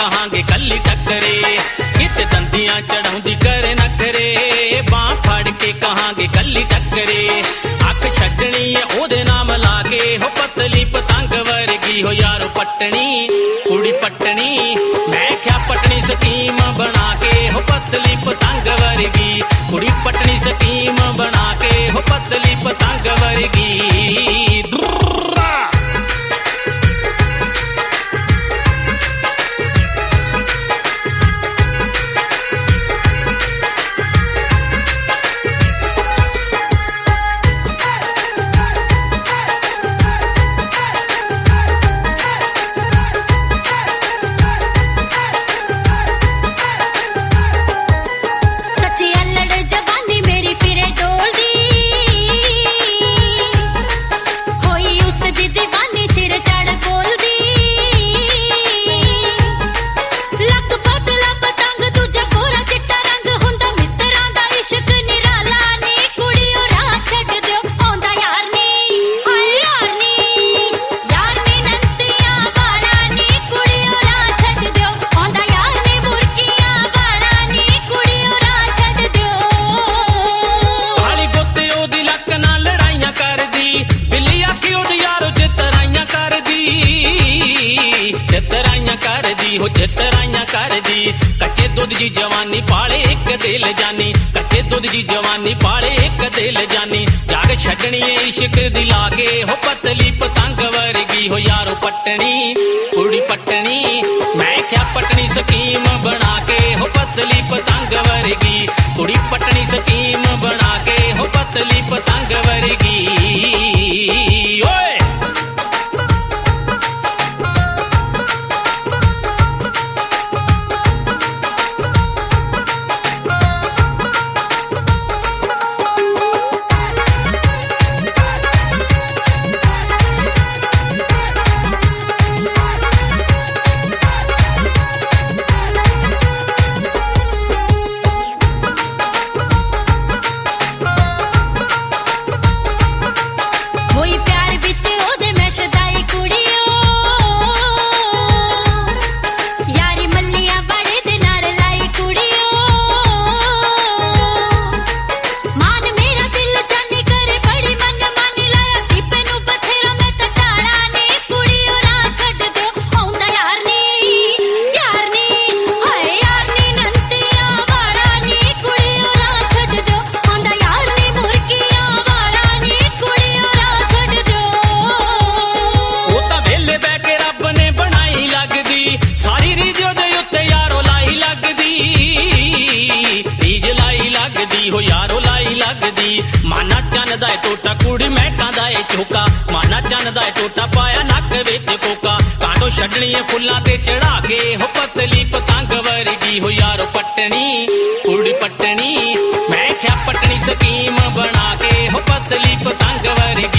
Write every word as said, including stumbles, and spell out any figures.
कहांगे कली टकरे किते दंदियां चढ़ाउंदी करे नखरे बां फड़ के कहांगे कली टकरे अख छड्डनी है ओदे नाम लाके हो पतली पतंग वर्गी हो यारो पटनी कुड़ी पटनी मैं क्या पटनी स्कीम बना के हो पतली पतंग वर्गी कुड़ी पटनी स्कीम बना के हो पतली पतंग वर्गी हो चितराइयां कर दी कच्चे दूध जी जवानी पाले एक दिल जानी कच्चे दूध जी जवानी पाले एक दिल जानी जाग छड्डनी इश्क दिला के हो पतली पतंग वर्गी हो यारो पटनी कुड़ी पटनी मैं क्या पटनी स्कीम बना के हो पतली पतंग वर्गी कुड़ी पटनी स्कीम बना के हो पतली पतंग वर्गी ओए हो यारो लाई लगदी माना चंद दा टोटा कुड़ी महकां दा चौका माना चंद दा टोटा पाया नक विच कोका कांडो छड्डनी फुल्लां ते चढ़ा के हो पतली पतंग वर्गी हो यारो पटनी कुड़ी पटनी मैं क्या पटनी स्कीम बना के हो पतली पतंग वर्गी